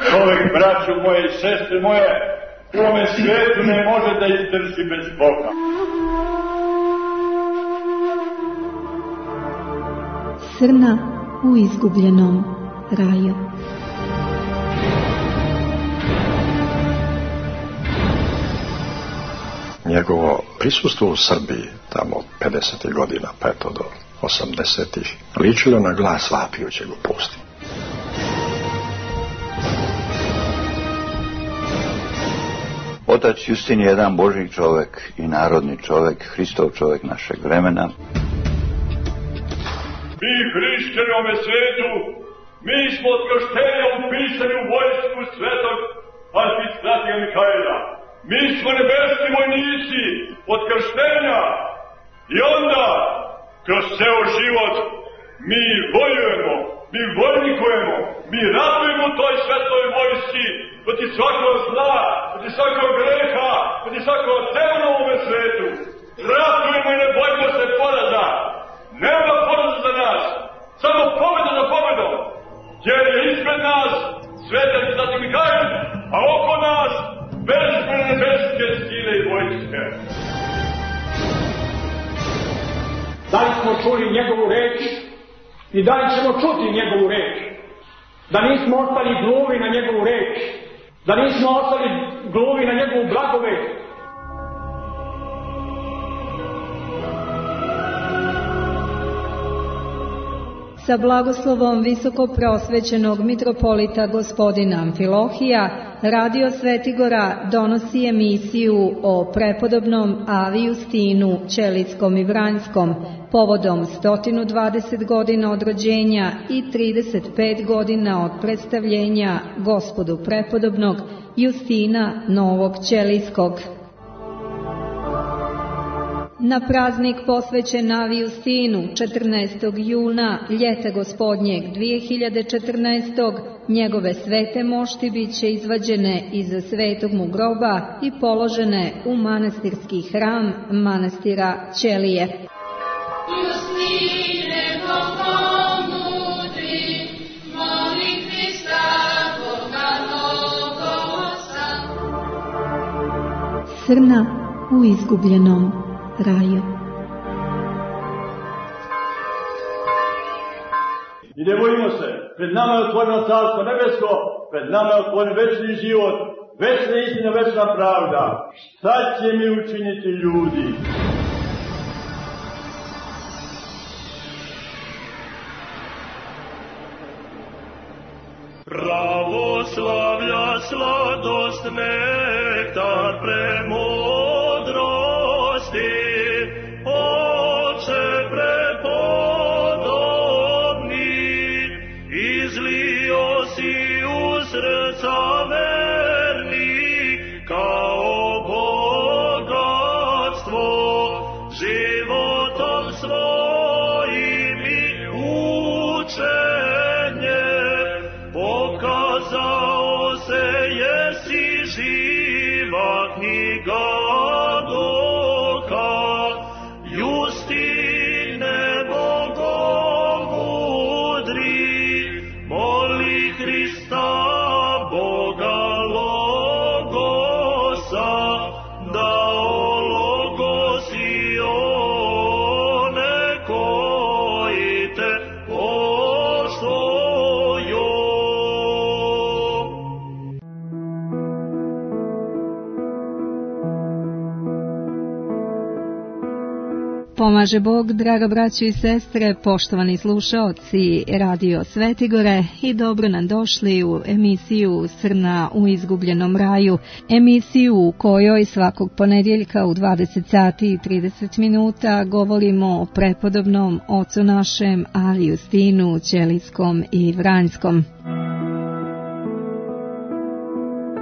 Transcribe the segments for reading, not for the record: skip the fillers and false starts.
Čovjek, braćo moje i sestre moje, u ovome svijetu ne može da izdrži bez Boga. Srna u izgubljenom raju. Njegovo prisustvo u Srbiji tamo 50. godina pa eto do 80. ličilo na glas vapijućeg u pustinji. Otac Justin je jedan Božji čovjek i narodni čovjek, Hristov čovjek našeg vremena. Mi hrišćani u ovome svijetu, mi smo od krštenja upisani u vojsku svetog arhistratija Mikaela. Mi smo nebeski vojnici od krštenja i onda kroz ceo život mi vojujemo, mi vojnikujemo, mi ratujemo u toj svetoj vojski protiv svakog zla, protiv svakog greha, protiv svakog demona u ovome svetu. Ratujemo i ne bojimo se poraza. Nema poraza za nas, samo pobjeda za pobjedom, jer je ispred nas svetac Sveti Mikael, a oko nas bezbrojne nebeske sile i vojske. Da li smo čuli njegovu reč i da li ćemo čuti njegovu reč? Da nismo ostali gluvi na njegovu reč, da nismo ostali gluvi na njegovu blagovet. Sa blagoslovom visoko prosvećenog mitropolita gospodina Amfilohija, Radio Svetigora donosi emisiju o prepodobnom Avi Justinu Ćelijskom i Vranjskom povodom 120 godina od rođenja i 35 godina od predstavljenja Gospodu prepodobnog Justina Novog Ćelijskog. Na praznik posvećen Avi Justinu 14. juna ljeta gospodnjeg 2014. njegove svete mošti bit će izvađene iz svetog mu groba i položene u manastirski hram manastira Ćelije. Justine, pomognuti, moli Hrista, Boga Logosa. Srna u izgubljenom raju. I ne bojimo se, pred nama je otvoreno carstvo nebesko, pred nama je otvoren večni život, večna istina, večna pravda. Šta će mi učiniti ljudi? Pravoslavlja sladost nektar premodrosti, Oče prepodobni, izlio si u srca verni kao bogatstvo, životom svojim i učenjem pokazao se jesi živa knjiga doka. Justine, bogomudri, moli Hrista, Boga Logosa, da ologosi one koji te poštuju. Pomaže Bog, draga braćo i sestre, poštovani slušaoci Radio Svetigore, i dobro nam došli u emisiju Srna u izgubljenom raju, emisiju u kojoj svakog ponedjeljka u 20 sati i 30 minuta govorimo o prepodobnom ocu našem Avi Justinu Ćelijskom i Vranjskom.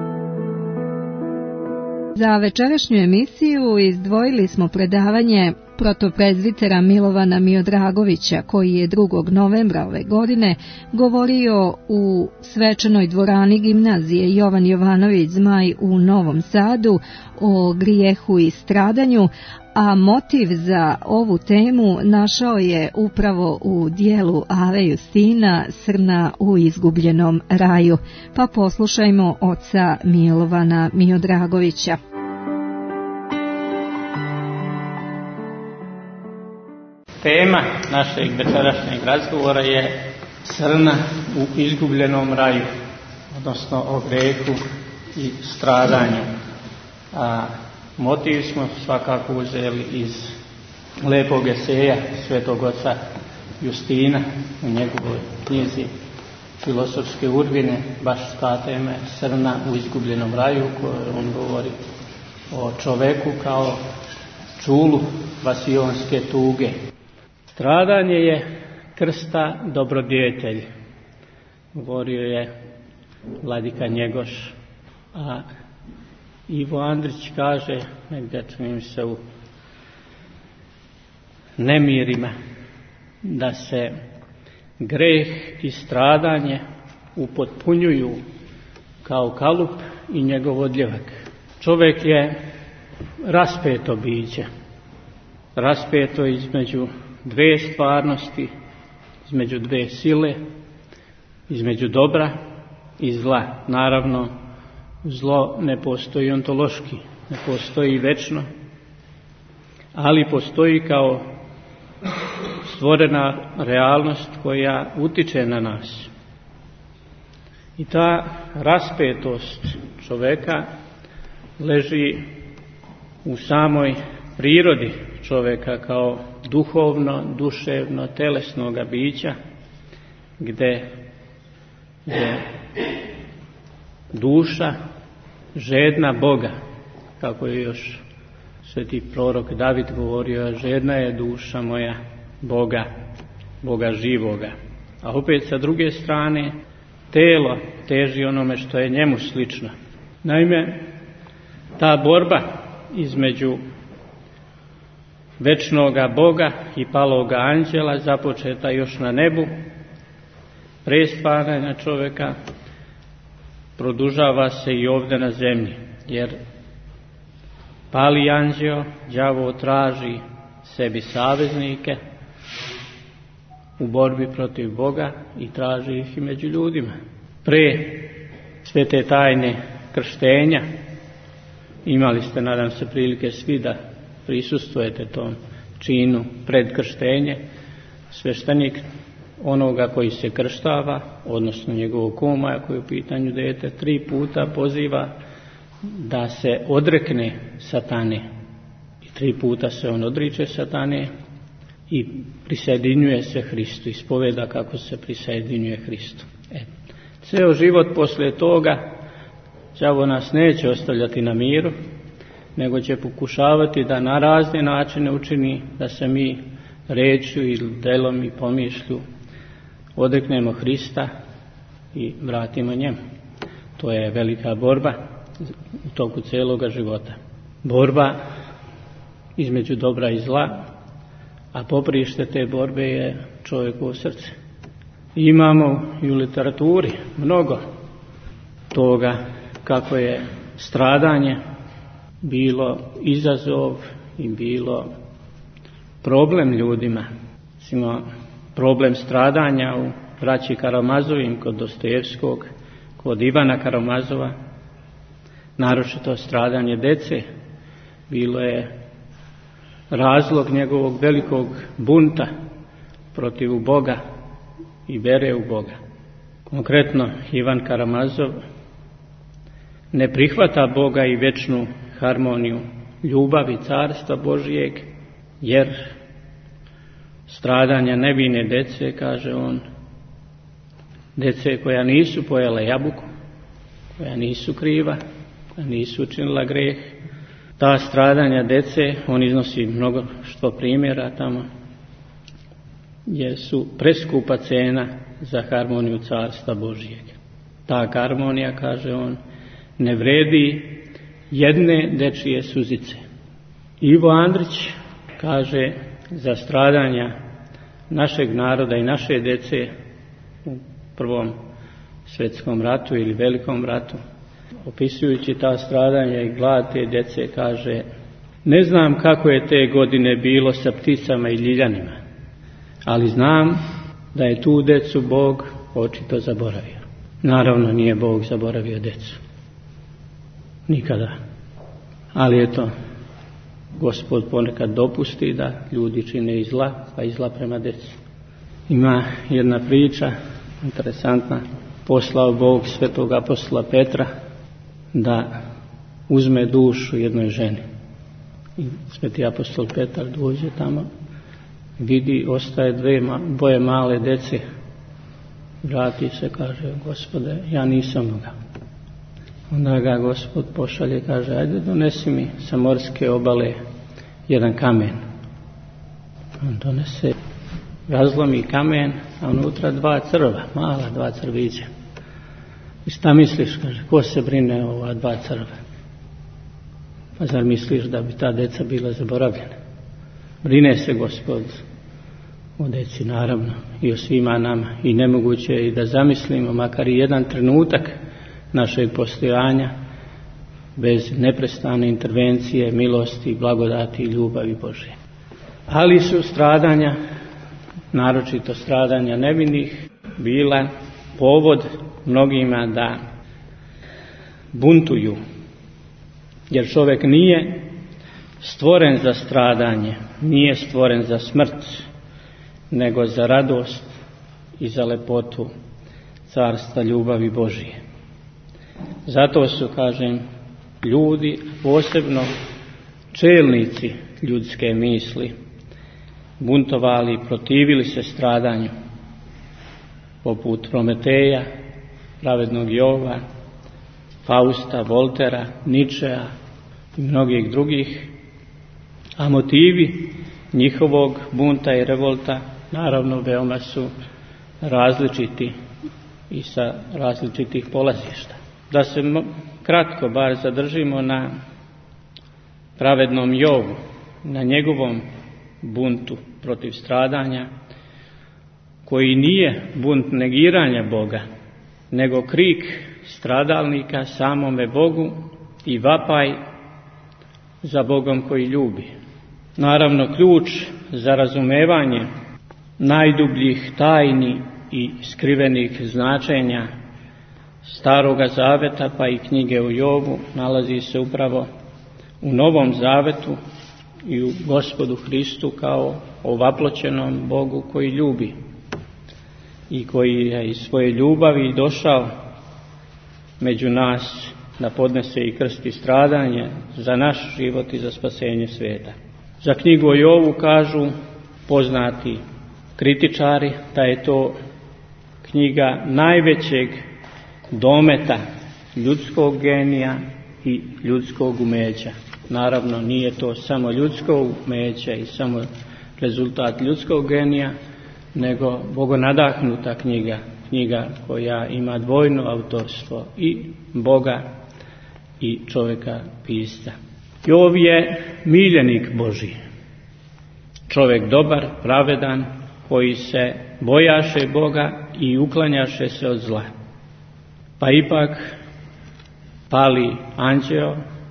Za večerašnju emisiju izdvojili smo predavanje protoprezbitera Milovana Miodragovića, koji je 2. novembra ove godine govorio u svečanoj dvorani gimnazije Jovan Jovanović Zmaj u Novom Sadu o grijehu i stradanju, a motiv za ovu temu našao je upravo u dijelu Ave Justina Srna u izgubljenom raju. Pa poslušajmo oca Milovana Miodragovića. Tema našeg večerašnjeg razgovora je Srna u izgubljenom raju, odnosno o grijehu i stradanju. A motiv smo svakako uzeli iz lepog eseja svetog oca Justina u njegovoj knjizi Filosofske urbine, baš ta tema je Srna u izgubljenom raju, koju on govori o čoveku kao čulu vasionske tuge. Stradanje je krsta dobrodjetelj, govorio je vladika Njegoš, a Ivo Andrić kaže, negdje čini se u Nemirima, da se greh i stradanje upotpunjuju kao kalup i njegov odljevak. Čovjek je raspeto biće, raspeto između dve stvarnosti, između dve sile, između dobra i zla. Naravno, zlo ne postoji ontološki, ne postoji večno, ali postoji kao stvorena realnost koja utiče na nas. I ta raspetost čovjeka leži u samoj prirodi čovjeka kao duhovno, duševno, telesnoga bića, gdje je duša žedna Boga, kako je još sveti prorok David govorio, žedna je duša moja Boga, Boga živoga. A opet sa druge strane, telo teži onome što je njemu slično. Naime, ta borba između večnoga Boga i paloga anđela započeta još na nebu, pre stvaranja čovjeka, produžava se i ovdje na zemlji, jer pali anđeo, đavo traži sebi saveznike u borbi protiv Boga i traži ih i među ljudima. Pre svete tajne krštenja, imali ste, nadam se, prilike svi da prisustvujete tom činu pred krštenje, sveštenik onoga koji se krštava, odnosno njegovog kuma, ako je u pitanju dete, 3 puta poziva da se odrekne satane. I 3 puta se on odriče satane i prisjedinjuje se Hristu, ispoveda kako se prisjedinjuje Hristu. Ceo život poslije toga đavo nas neće ostavljati na miru, nego će pokušavati da na razne načine učini da se mi rečju ili delom i pomišlju odreknemo Hrista i vratimo njemu. To je velika borba u toku cijeloga života. Borba između dobra i zla, a poprište te borbe je čovjekovo srce. I imamo i u literaturi mnogo toga kako je stradanje bilo izazov i bilo problem ljudima. Recimo, problem stradanja u braći Karamazovim kod Dostojevskog, kod Ivana Karamazova, naročito stradanje dece, bilo je razlog njegovog velikog bunta protiv Boga i vere u Boga. Konkretno, Ivan Karamazov ne prihvata Boga i večnu harmoniju ljubavi carstva Božijeg, jer stradanja nevine dece, kaže on, dece koja nisu pojela jabuku, koja nisu kriva, koja nisu učinila greh, ta stradanja dece, on iznosi mnogo što primjera tamo, jer su preskupa cena za harmoniju carstva Božijeg. Ta harmonija, kaže on, ne vredi jedne dečije suzice. Ivo Andrić kaže za stradanja našeg naroda i naše djece u Prvom svjetskom ratu ili Velikom ratu. Opisujući ta stradanja i glad te djece kaže: ne znam kako je te godine bilo sa pticama i ljiljanima, ali znam da je tu djecu Bog očito zaboravio. Naravno nije Bog zaboravio djecu. Nikada. Ali eto, Gospod ponekad dopusti da ljudi čine i zla, pa i zla prema djeci. Ima jedna priča interesantna. Poslao Bog svetog apostola Petra da uzme dušu jednoj ženi. I sveti apostol Petar dođe tamo, vidi, ostaje dvoje male djece. Vrati se, kaže: Gospode, ja nisam mogao. Onda ga Gospod pošalje, kaže: ajde donesi mi sa morske obale jedan kamen. On donese, razlomi kamen, a unutra 2 crva, mala 2 crvića. I šta misliš, kaže, ko se brine o ova 2 crva? Pa zar misliš da bi ta deca bila zaboravljena? Brine se Gospod o deci, naravno, i o svima nama. I nemoguće je i da zamislimo makar i jedan trenutak našeg postojanja bez neprestane intervencije, milosti, blagodati i ljubavi Božje. Ali su stradanja, naročito stradanja nevinih, bila povod mnogima da buntuju. Jer čovjek nije stvoren za stradanje, nije stvoren za smrt, nego za radost i za lepotu carstva ljubavi Božije. Zato su, kažem, ljudi, posebno čelnici ljudske misli, buntovali i protivili se stradanju, poput Prometeja, pravednog Jova, Fausta, Voltera, Ničea i mnogih drugih, a motivi njihovog bunta i revolta naravno veoma su različiti i sa različitih polazišta. Da se kratko bar zadržimo na pravednom Jovu, na njegovom buntu protiv stradanja, koji nije bunt negiranja Boga, nego krik stradalnika samome Bogu i vapaj za Bogom koji ljubi. Naravno, ključ za razumevanje najdubljih tajni i skrivenih značenja Staroga zaveta pa i knjige o Jobu nalazi se upravo u Novom zavetu i u Gospodu Hristu kao ovaploćenom Bogu koji ljubi i koji je iz svoje ljubavi došao među nas da podnese i krst i stradanje za naš život i za spasenje svijeta. Za knjigu o Jovu kažu poznati kritičari da je to knjiga najvećeg dometa ljudskog genija i ljudskog umeća. Naravno, nije to samo ljudsko umeće i samo rezultat ljudskog genija, nego bogonadahnuta knjiga koja ima dvojno autorstvo i Boga i čovjeka pisca. Jov je miljenik Božji, čovjek dobar, pravedan, koji se bojaše Boga i uklanjaše se od zla. Pa ipak pali anđeo,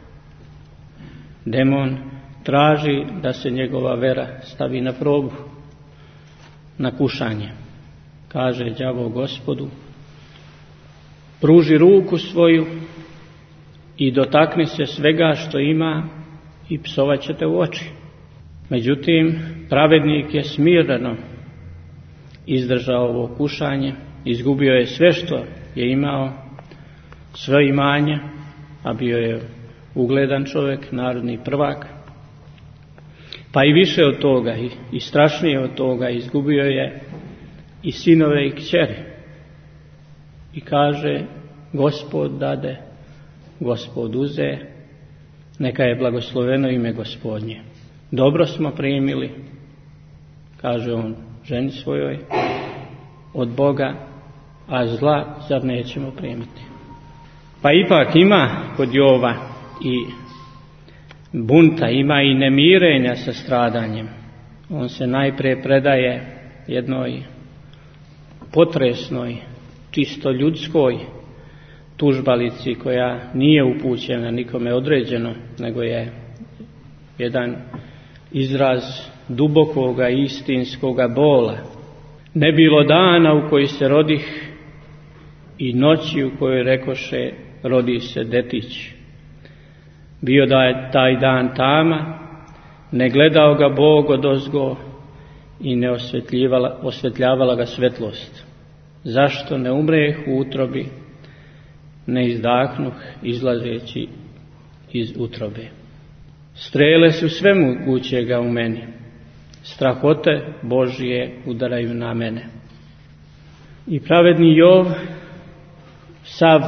demon, traži da se njegova vera stavi na probu, na kušanje. Kaže đavo Gospodu: pruži ruku svoju i dotakni se svega što ima i psovat će te u oči. Međutim, pravednik je smireno izdržao ovo kušanje, izgubio je sve što je imao, sve imanje, a bio je ugledan čovjek, narodni prvak. Pa i više od toga i strašnije od toga, izgubio je i sinove i kćeri. I kaže: Gospod dade, Gospod uze, neka je blagosloveno ime Gospodnje. Dobro smo primili, kaže on ženi svojoj, od Boga, a zla zar nećemo primiti? Pa ipak ima kod Jova i bunta, ima i nemirenja sa stradanjem. On se najprije predaje jednoj potresnoj, čisto ljudskoj tužbalici koja nije upućena nikome određeno, nego je jedan izraz dubokoga istinskoga bola. Ne bilo dana u koji se rodih i noći u kojoj rekoše rodi se detić. Bio da je taj dan tama, ne gledao ga Bog odozgo i ne osvetljavala ga svetlost. Zašto ne umreh u utrobi, ne izdahnuh izlazeći iz utrobe. Strele su sve mogućega u meni, strahote Božije udaraju na mene. I pravedni Jov, sav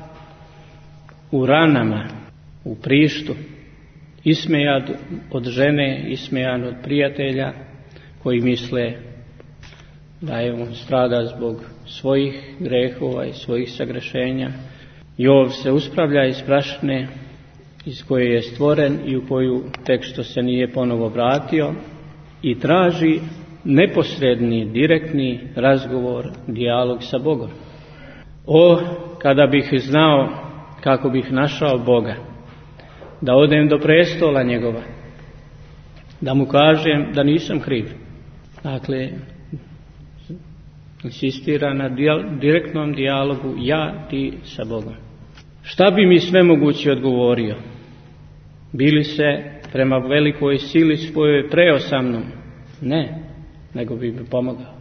u ranama, u prištu, ismejan od žene, ismejan od prijatelja koji misle da je on strada zbog svojih grehova i svojih sagrešenja. Jov se uspravlja iz prašine iz koje je stvoren i u koju tek što se nije ponovo vratio i traži neposredni, direktni razgovor, dijalog sa Bogom. O, kada bih znao kako bih našao Boga, da odem do prestola njegova, da mu kažem da nisam kriv. Dakle, insistira na direktnom dijalogu ja, ti sa Bogom. Šta bi mi svemogući odgovorio? Bili se prema velikoj sili svojoj preo sa mnom? Ne, nego bi mi pomogao.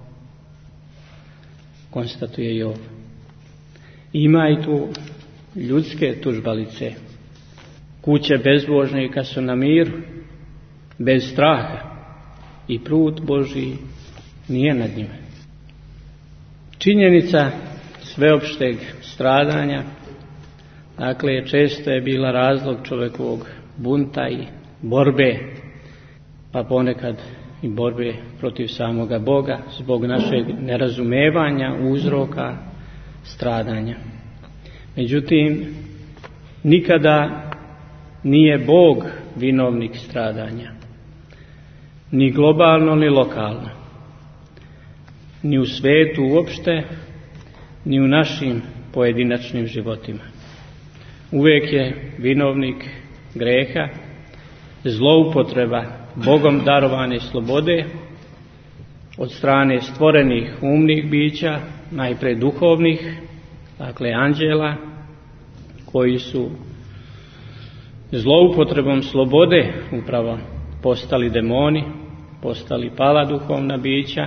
Konstatuje Jov. Ima i tu ljudske tužbalice. Kuće bezbožnika su na miru, bez straha i prut Božji nije nad njima. Činjenica sveopšteg stradanja, dakle, često je bila razlog čovjekovog bunta i borbe, pa ponekad i borbe protiv samoga Boga zbog našeg nerazumevanja uzroka stradanja. Međutim, nikada nije Bog vinovnik stradanja, ni globalno ni lokalno, ni u svijetu uopšte, ni u našim pojedinačnim životima. Uvijek je vinovnik greha, zloupotreba Bogom darovane slobode od strane stvorenih umnih bića, najprije duhovnih, dakle anđela, koji su zloupotrebom slobode upravo postali demoni, postali pala duhovna bića,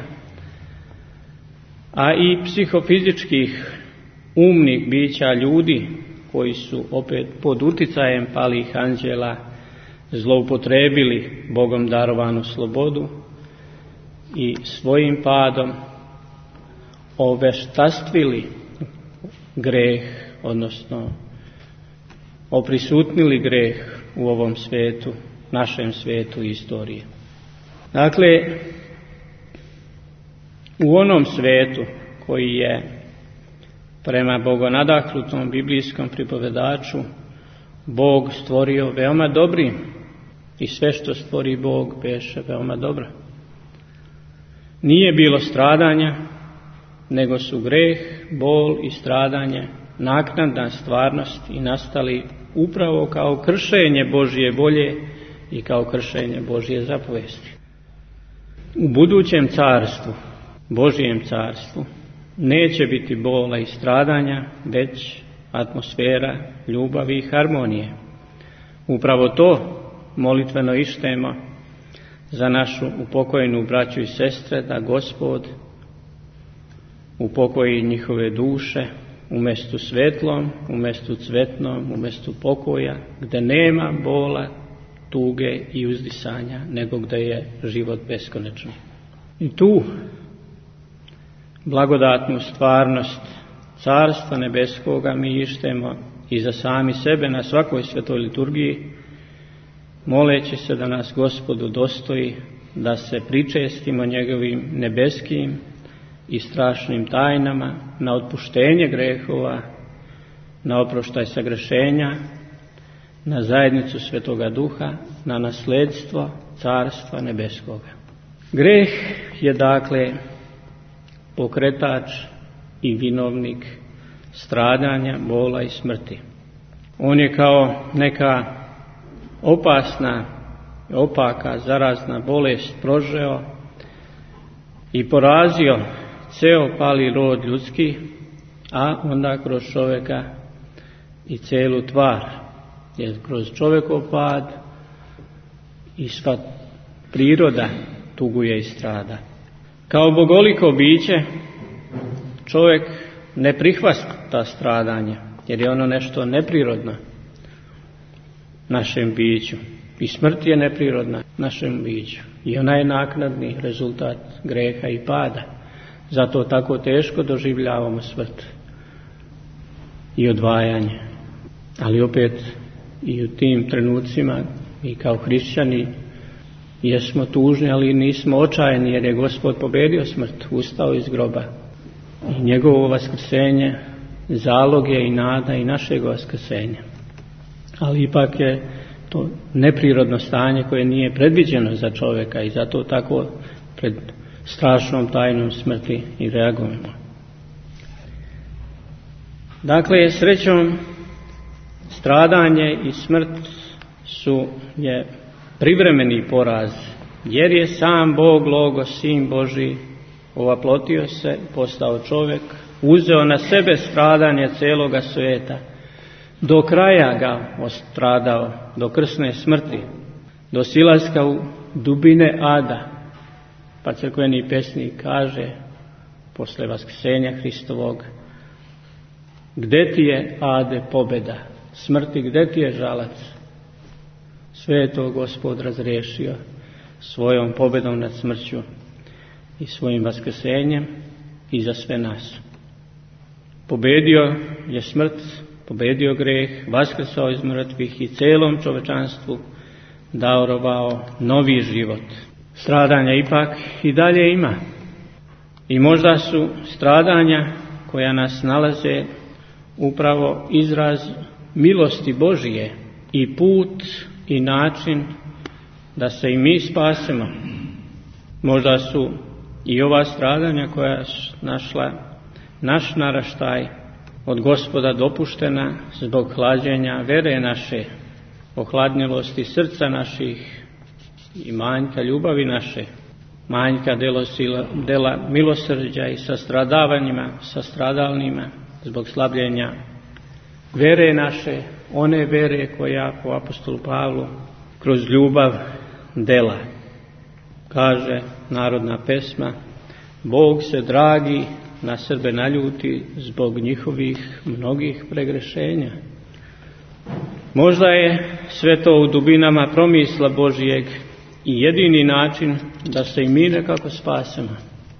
a i psihofizičkih umnih bića ljudi koji su opet pod uticajem palih anđela zloupotrebili Bogom darovanu slobodu i svojim padom oveštastvili greh, odnosno oprisutnili greh u ovom svijetu, našem svijetu istorije. Dakle, u onom svijetu koji je prema bogonadahnutom biblijskom pripovedaču Bog stvorio veoma dobrim i sve što stvori Bog beše veoma dobro. Nije bilo stradanja, nego su greh, bol i stradanje naknadna stvarnost i nastali upravo kao kršenje Božje volje i kao kršenje Božje zapovesti. U budućem carstvu, Božjem carstvu, neće biti bola i stradanja, već atmosfera ljubavi i harmonije. Upravo to molitveno ištemo za našu upokojenu braću i sestre, da Gospod upokoji njihove duše u mestu svetlom, u mestu cvetnom, u mestu pokoja, gdje nema bola, tuge i uzdisanja, nego gdje je život beskonečni. I tu blagodatnu stvarnost Carstva nebeskoga mi ištemo i za sami sebe na svakoj svetoj liturgiji, moleći se da nas Gospod udostoji da se pričestimo njegovim nebeskim i strašnim tajnama na otpuštenje grehova, na oproštaj sagrešenja, na zajednicu Svetoga Duha, na nasledstvo Carstva Nebeskoga. Greh je dakle pokretač i vinovnik stradanja, bola i smrti. On je kao neka opasna, opaka, zarazna bolest prožeo i porazio ceo pali rod ljudski, a onda kroz čovjeka i celu tvar, jer kroz čovjekov pad i sva priroda tuguje i strada. Kao bogoliko biće čovjek ne prihvata stradanje, jer je ono nešto neprirodno našem biću. I smrt je neprirodna našem biću. I ona je naknadni rezultat greha i pada. Zato tako teško doživljavamo smrt i odvajanje. Ali opet i u tim trenucima i kao hrišćani jesmo tužni, ali nismo očajni, jer je Gospod pobedio smrt, ustao iz groba. I njegovo vaskrsenje zalog je i nada i našeg vaskrsenja. Ali ipak je to neprirodno stanje koje nije predviđeno za čovjeka i zato tako pred strašnom tajnom smrti i reagujemo. Dakle, srećom, stradanje i smrt je privremeni poraz, jer je sam Bog, Logos, Sin Božji, ovaplotio se, postao čovjek, uzeo na sebe stradanje celoga svijeta, do kraja ga ostradao, do krsne smrti, do silaska u dubine ada. Pa crkveni pesnik kaže, posle vaskrsenja Hristovog, gde ti je, ade, pobjeda, smrti, gde ti je žalac? Sve je to Gospod razriješio svojom pobjedom nad smrću i svojim vaskrsenjem i za sve nas. Pobedio je smrt, pobedio greh, vaskrsao iz mrtvih i celom čovečanstvu darovao novi život. Stradanja ipak i dalje ima. I možda su stradanja koja nas nalaze upravo izraz milosti Božije i put i način da se i mi spasemo. Možda su i ova stradanja koja su našla naš naraštaj od Gospoda dopuštena zbog hlađenja vere naše, ohladnjelosti srca naših i manjka ljubavi naše, manjka dela milosrđa i sastradalnima zbog slabljenja vere naše, one vere koja po apostolu Pavlu kroz ljubav dela. Kaže narodna pesma, Bog se dragi na Srbe naljuti zbog njihovih mnogih pregrešenja. Možda je sve to u dubinama promisla Božijeg i jedini način da se i mi nekako spasemo.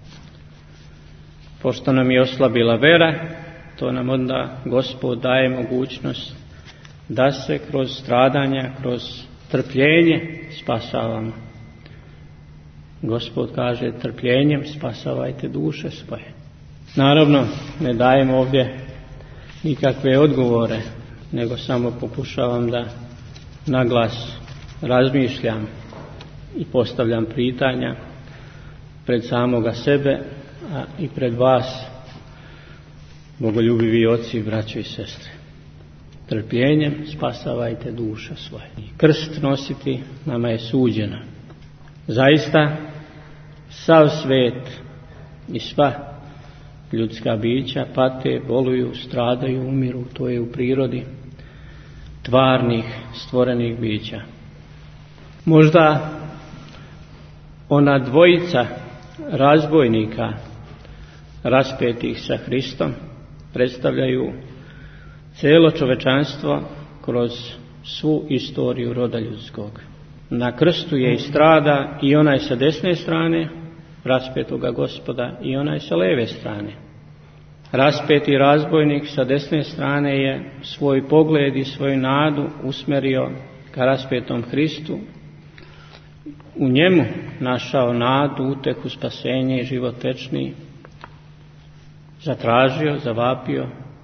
Pošto nam je oslabila vera, to nam onda Gospod daje mogućnost da se kroz stradanja, kroz trpljenje spasavamo. Gospod kaže, trpljenjem spasavajte duše svoje. Naravno, ne dajem ovdje nikakve odgovore, nego samo pokušavam da naglas razmišljam i postavljam pitanja pred samoga sebe, a i pred vas, bogoljubivi oci, braćo i sestre. Trpljenjem spasavajte duša svoje. Krst nositi nama je suđeno. Zaista, sav svet i sva ljudska bića pate, boluju, stradaju, umiru, to je u prirodi tvarnih, stvorenih bića. Možda ona dvojica razbojnika raspetih sa Hristom predstavljaju cijelo čovečanstvo kroz svu istoriju roda ljudskog. Na krstu je i strada i onaj sa desne strane raspetoga Gospoda i onaj sa leve strane. Raspeti razbojnik sa desne strane je svoj pogled i svoju nadu usmjerio ka raspetom Hristu. U njemu našao nadu, uteku, spasenje i život večni. Zatražio, zavapio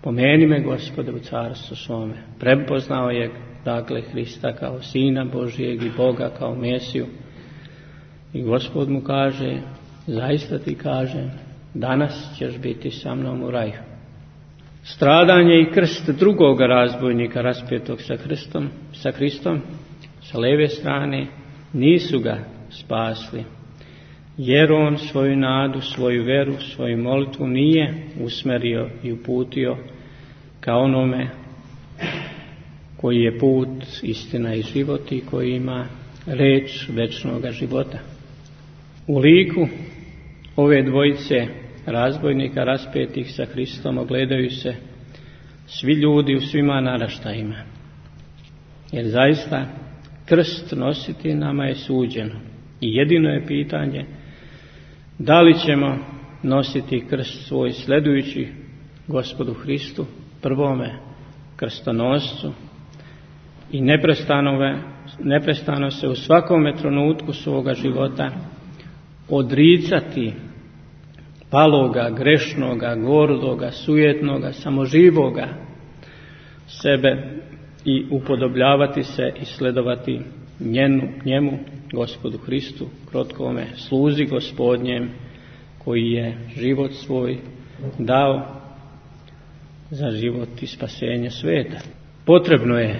Pomeni me, Gospode, u carstvu svome. Prepoznao je, dakle, Hrista kao Sina Božijeg i Boga kao Mesiju. I Gospod mu kaže, zaista ti kažem, danas ćeš biti sa mnom u raju. Stradanje i krst drugoga razbojnika raspetog sa Hristom, sa lijeve strane, nisu ga spasli, jer on svoju nadu, svoju veru, svoju molitvu nije usmerio i uputio ka onome koji je put, istina i život i koji ima reč večnoga života. U liku ove dvojice razbojnika raspetih sa Hristom ogledaju se svi ljudi u svima naraštajima. Jer zaista krst nositi nama je suđeno. I jedino je pitanje da li ćemo nositi krst svoj sledujući Gospodu Hristu, prvome krstonoscu, i neprestano se u svakome trenutku svoga života odricati paloga, grešnoga, gordoga, sujetnoga, samoživoga sebe i upodobljavati se i sledovati njemu, Gospodu Hristu, krotkome sluzi Gospodnjem, koji je život svoj dao za život i spasenje sveta. Potrebno je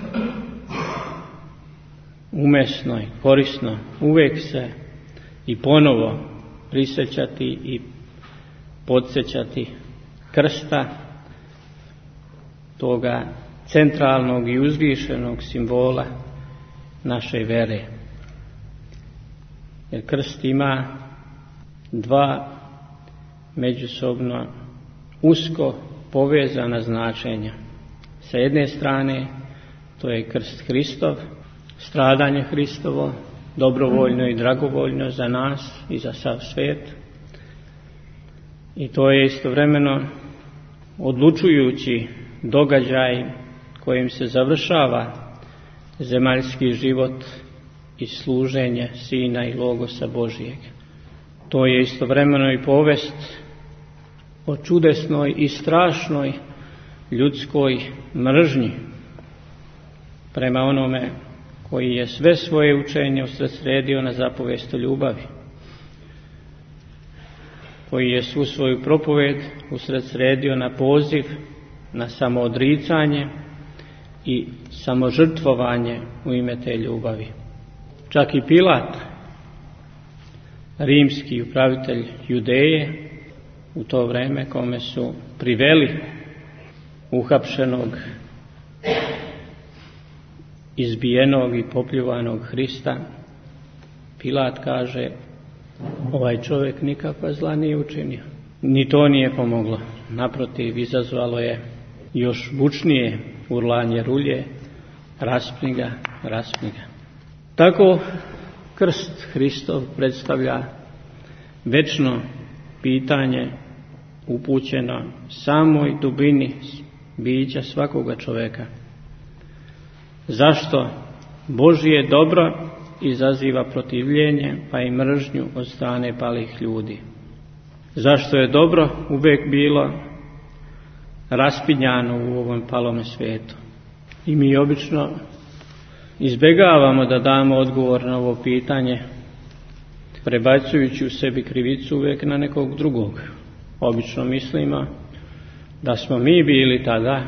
umesno i korisno uvijek se i ponovo prisjećati i podsjećati krsta, toga centralnog i uzvišenog simbola naše vere. Jer krst ima dva međusobno usko povezana značenja. Sa jedne strane to je krst Hristov, stradanje Hristovo, dobrovoljno i dragovoljno za nas i za sav svijet. I to je istovremeno odlučujući događaj kojim se završava zemaljski život i služenje Sina i Logosa Božijeg. To je istovremeno i povest o čudesnoj i strašnoj ljudskoj mržnji prema onome koji je sve svoje učenje usredsredio na zapovest o ljubavi, koji je svu svoju propoved usredsredio na poziv, na samoodricanje i samožrtvovanje u ime te ljubavi. Čak i Pilat, rimski upravitelj Judeje, u to vrijeme kome su priveli uhapšenog, izbijenog i popljuvanog Hrista, Pilat kaže, ovaj čovjek nikakva zla nije učinio. Ni to nije pomoglo. Naprotiv, izazvalo je još bučnije urlanje rulje, raspni ga. Tako krst Hristov predstavlja večno pitanje upućeno samoj dubini bića svakoga čovjeka. Zašto Božje dobro izaziva protivljenje pa i mržnju od strane palih ljudi? Zašto je dobro uvijek bilo raspinjano u ovom palome svijetu? I mi obično izbjegavamo da damo odgovor na ovo pitanje, prebacujući u sebi krivicu uvijek na nekog drugog. Obično mislimo da smo mi bili tada,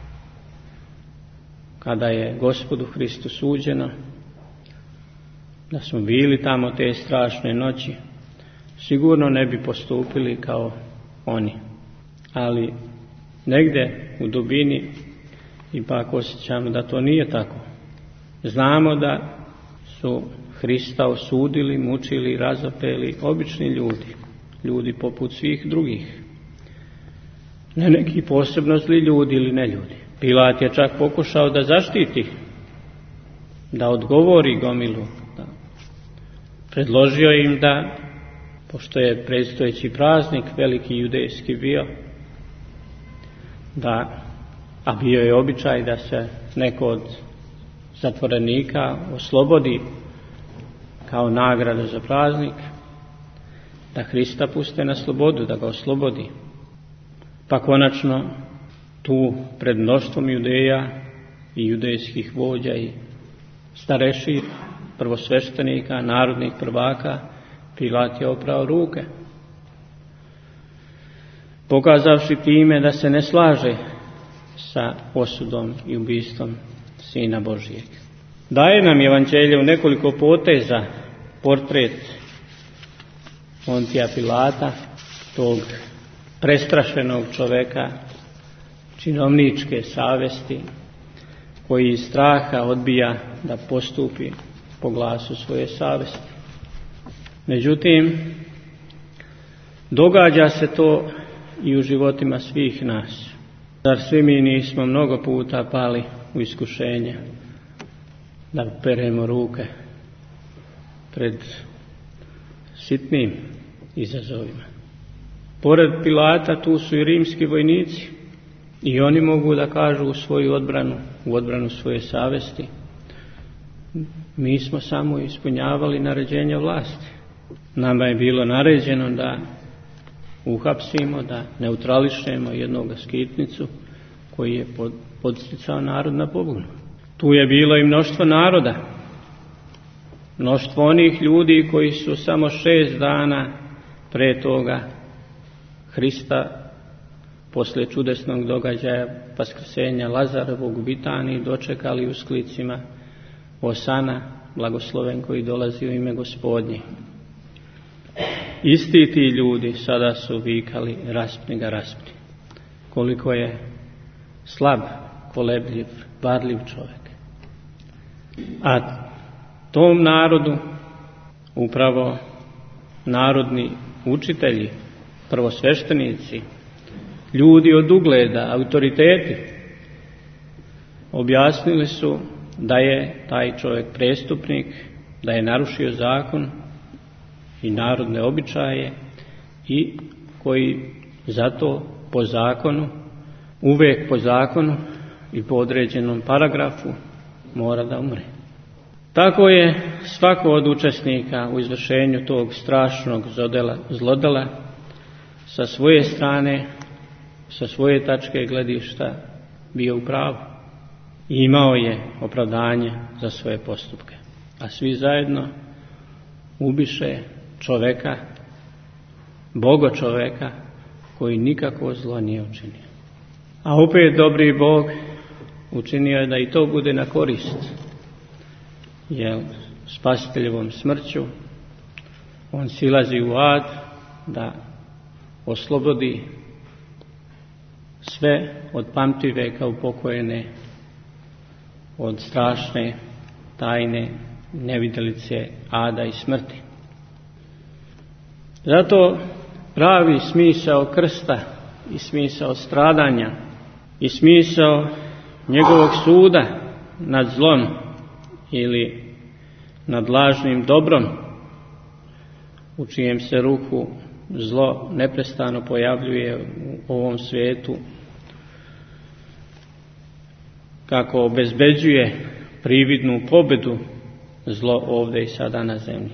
kada je Gospodu Hristu suđeno, da smo bili tamo te strašne noći, sigurno ne bi postupili kao oni. Ali negdje u dubini ipak osjećamo da to nije tako. Znamo da su Hrista osudili, mučili, razapeli obični ljudi poput svih drugih. Ne neki posebno zli ljudi ili ne ljudi. Pilat je čak pokušao da zaštiti, da odgovori gomilu. Predložio im da, pošto je predstojeći praznik veliki judejski bio, a bio je običaj da se neko od zatvorenika oslobodi kao nagradu za praznik, da Hrista puste na slobodu, da ga oslobodi. Pa konačno tu pred mnoštvom Judeja i judejskih vođa i starešina, prvosveštenika, narodnih prvaka, Pilat je oprao ruke, pokazavši time da se ne slaže sa osudom i ubistvom Sina Božijeg. Daje nam Evanđelje u nekoliko poteza portret Pontija Pilata, tog prestrašenog čoveka, činovničke savesti, koji iz straha odbija da postupi po glasu svoje savesti. Međutim, događa se to i u životima svih nas. Zar svi mi nismo mnogo puta pali u iskušenje da peremo ruke pred sitnim izazovima? Pored Pilata tu su i rimski vojnici i oni mogu da kažu u svoju odbranu, u odbranu svoje savesti: mi smo samo ispunjavali naređenja vlasti. Nama je bilo naređeno da uhapsimo, da neutrališemo jednog skitnicu koji je podsticao narod na pobunu. Tu je bilo i mnoštvo naroda, mnoštvo onih ljudi koji su samo 6 dana pre toga Hrista, poslije čudesnog događaja vaskrsenja Lazarovog u Bitaniji, dočekali usklicima: Osana, blagosloven koji dolazi u ime Gospodnje. Isti ti ljudi sada su vikali: raspni ga, raspni. Koliko je slab, kolebljiv, varljiv čovjek. A tom narodu upravo narodni učitelji, prvosveštenici, ljudi od ugleda, autoriteti, objasnili su da je taj čovjek prestupnik, da je narušio zakon i narodne običaje i koji zato po zakonu, uvijek po zakonu i po određenom paragrafu mora da umre. Tako je svako od učesnika u izvršenju tog strašnog zlodela sa svoje strane, sa svoje tačke gledišta bio u pravu i imao je opravdanje za svoje postupke. A svi zajedno ubiše čoveka, Boga čoveka, koji nikakvo zlo nije učinio. A opet dobri Bog učinio je da i to bude na korist, jer spasiteljevom smrću on silazi u ad da oslobodi sve od pamtiveka upokojene od strašne tajne nevidjelice ada i smrti. Zato pravi smisao krsta i smisao stradanja i smisao njegovog suda nad zlom ili nad lažnim dobrom, u čijem se ruku zlo neprestano pojavljuje u ovom svijetu, kako obezbeđuje prividnu pobedu zlo ovdje i sada na zemlji.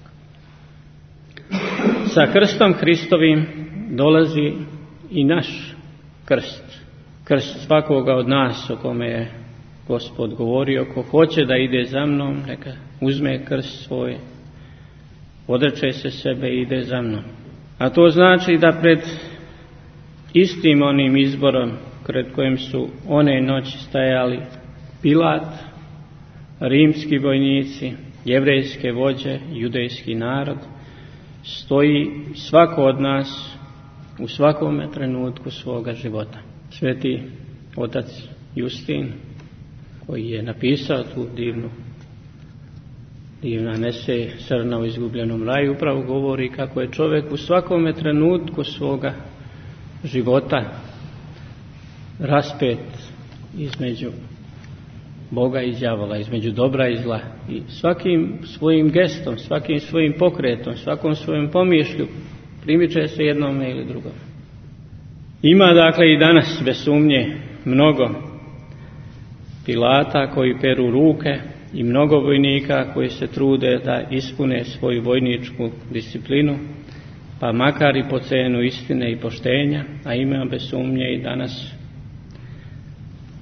Sa krstom Hristovim dolazi i naš krst, krst svakoga od nas o kome je Gospod govorio: ko hoće da ide za mnom, neka uzme krst svoj, odreče se sebe i ide za mnom. A to znači da pred istim onim izborom pred kojim su one noći stajali Pilat, rimski vojnici, jevrejske vođe, judejski narod, stoji svako od nas u svakome trenutku svoga života. Sveti otac Justin, koji je napisao tu divna nese Srna u izgubljenom raju, upravo govori kako je čovjek u svakome trenutku svoga života raspet između Boga i đavola, između dobra i zla. I svakim svojim gestom, svakim svojim pokretom, svakom svojom pomišlju primiče se jednome ili drugom. Ima dakle i danas bez sumnje mnogo Pilata koji peru ruke i mnogo vojnika koji se trude da ispune svoju vojničku disciplinu, pa makar i po cenu istine i poštenja, a ima bez sumnje i danas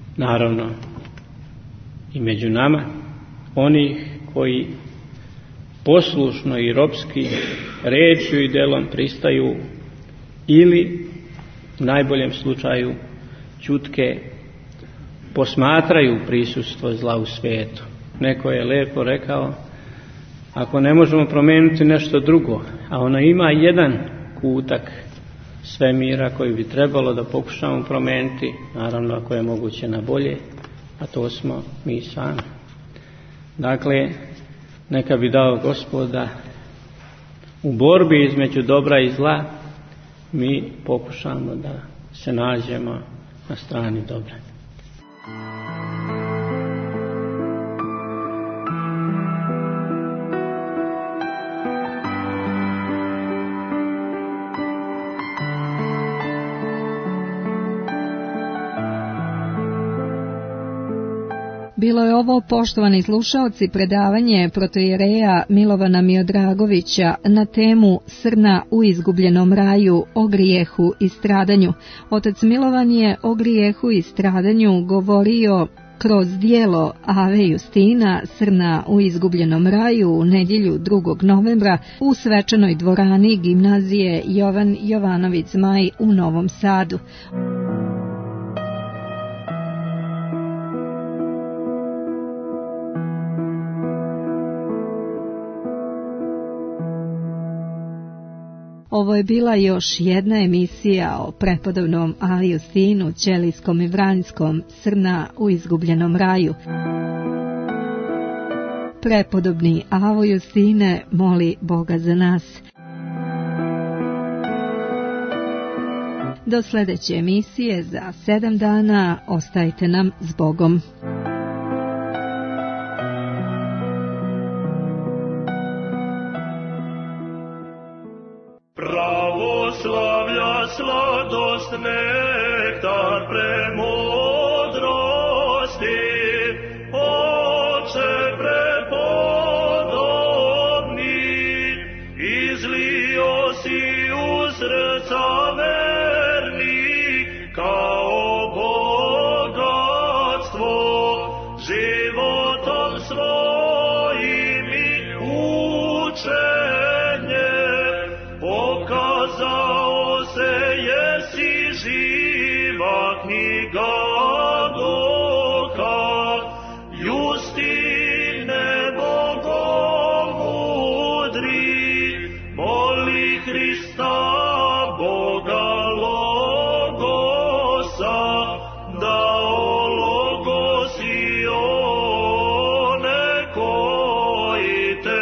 naravno i među nama, onih koji poslušno i ropski rečju i delom pristaju ili u najboljem slučaju ćutke posmatraju prisustvo zla u svijetu. Neko je lepo rekao, ako ne možemo promijeniti nešto drugo, a ono ima jedan kutak svemira koji bi trebalo da pokušamo promijeniti, naravno ako je moguće na bolje, a to smo mi sami. Dakle, neka bi dao Gospod da u borbi između dobra i zla mi pokušamo da se nađemo na strani dobra. Bilo je ovo, poštovani slušaoci, predavanje protoijereja Milovana Miodragovića na temu Srna u izgubljenom raju, o grijehu i stradanju. Otac Milovan je o grijehu i stradanju govorio kroz dijelo Ave Justina Srna u izgubljenom raju u nedjelju 2. novembra u svečanoj dvorani gimnazije Jovan Jovanović Zmaj u Novom Sadu. Ovo je bila još jedna emisija o prepodobnom Avi Justinu, ćelijskom i vranjskom, Srna u izgubljenom raju. Prepodobni Avo Justine, moli Boga za nas. Do sljedeće emisije za 7 dana, ostajte nam s Bogom. Pravoslavlja sladost nektar premudrosti, Oče prepodobni, izlio si u srca vernih kao bogatstvo, životom svojim i učenjem pokazao se, jesi živa knjiga dokaz. Justine bogomudri, moli Hrista Boga Logosa, da ologosi one koji te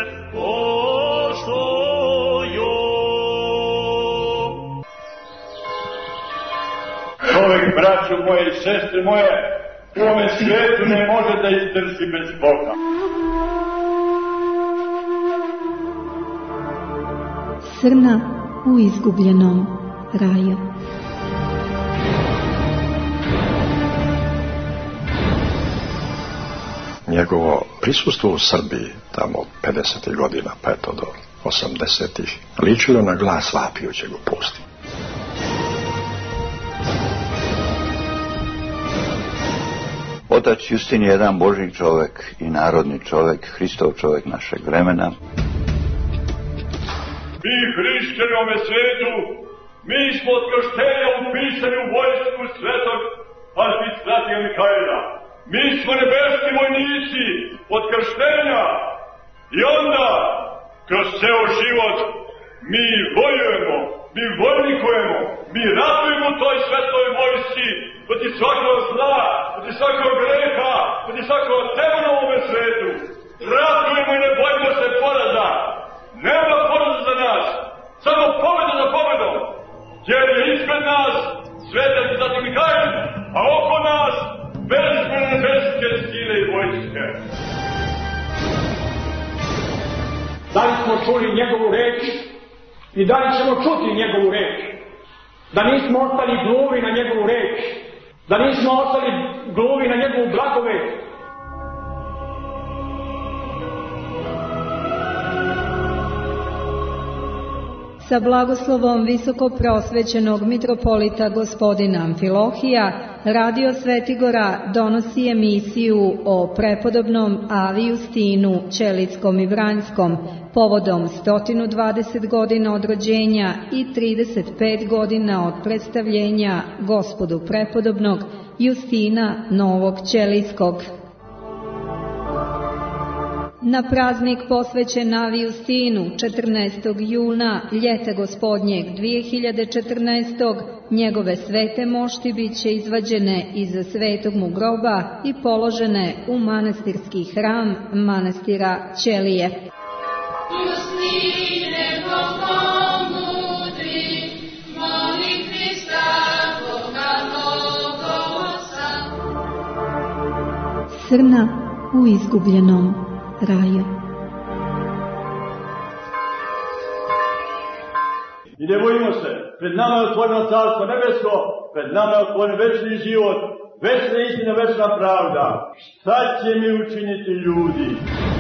poštuju. Čovjek, braćo moje i sestre moje, u ovome svijetu ne može da izdrži bez Boga. Srna u izgubljenom raju. Njegovo prisustvo u Srbiji, tamo 50. godina, pa eto do 80. ličilo na glas vapijućeg u pustinji. Otac Justin je jedan Božji čovjek i narodni čovjek, Hristov čovjek našeg vremena. Mi hrišćani u ovome svijetu, mi smo od krštenja upisani u vojsku svetog arhistratija Mikaela. Mi smo nebesni vojnici od krštenja i onda kroz ceo život mi vojujemo, mi vojnikujemo, mi ratujemo u toj svetoj vojsci protiv svakog zla, protiv svakog greha, protiv svakog demona u ovome svetu. Ratujemo i ne bojimo se poraza. Nema poraza za nas, samo pobjeda za pobjedom, jer je ispred nas svetac arhistratij Mikael, a oko nas bezbrojne nebeske sile i vojske. Da li smo čuli njegovu reč i da li ćemo čuti njegovu reč? Da nismo ostali gluvi na njegovu reč, da nismo ostali gluvi na njegovu blagovest. Sa blagoslovom visoko prosvećenog mitropolita gospodina Amfilohija, Radio Svetigora donosi emisiju o prepodobnom Avi Justinu Ćelickom i Vranjskom povodom 120 godina od rođenja i 35 godina od predstavljenja Gospodu prepodobnog Justina Novog Ćelickog. Na praznik posvećen Avi Justinu 14. juna ljeta gospodnjeg 2014. njegove svete mošti bit će izvađene iz svetog mu groba i položene u manastirski hram manastira Ćelije. Justine, pomudri, moli Hrista, Boga mnogo oca. Srna u izgubljenom raju. I ne bojimo se, pred nama je otvoreno carstvo nebesko, pred nama je otvoren večni život, večna istina, večna pravda. Šta će mi učiniti ljudi?